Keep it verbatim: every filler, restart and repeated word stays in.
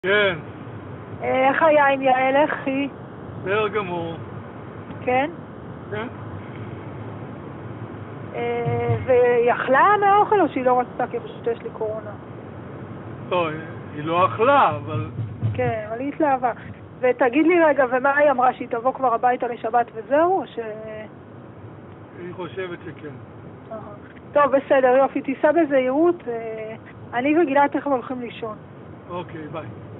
כן. איך היה עם יעל? איך היא? בסדר גמור. כן? כן. והיא אכלה מהאוכל או שהיא לא רצתה כי פשוט יש לי קורונה? לא, היא לא אכלה, אבל... כן, אבל היא התלהבה. ותגיד לי רגע, ומה היא אמרה? שהיא תבוא כבר הביתה לשבת וזהו? או ש... היא חושבת שכן. טוב, בסדר, יופי, תיסע בזהירות. אני וגלעד תכף הולכים לישון. אוקיי, ביי.